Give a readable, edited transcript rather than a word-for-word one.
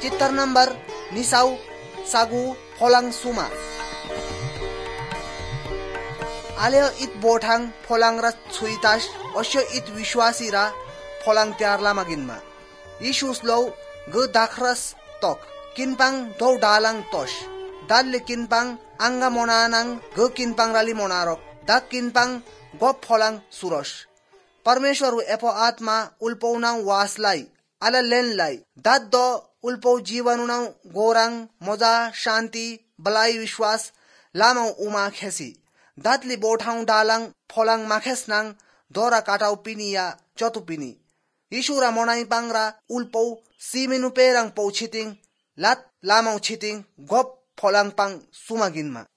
चित्तर नम्बर निसाउ सागु फोलाङ सुमा आले इत बोठाङ फोलाङ र छुइतास अस्यो इत विश्वासी र फोलाङ त्यार लामागिनमा यीशुस लौ ग दाखरस तक किनपाङ दौ डालाङ तोश दालले किनपाङ आंगा मोनानाङ ग किनपाङ राली मोनारक दा किनपाङ गप फोलाङ सुरस परमेश्वर एपो आत्मा उल्पौनाङ वासलाई आला लेनलाई दाद दो उल्पौ जीवनुनाङ गोराङ मजा शान्ति बलाई विश्वास लामाउ उमा खेसी दातली बोठाउ डालाङ फोलाङ माखेसनाङ दोरा काटाउ पिनिया चतु पिनी यीशु रा मोनाइ पाङरा उल्पौ सिमिनु पेराङ पौ छितिङ लात लामाउ छितिङ गप फोलाङ पाङ सुमागिनमा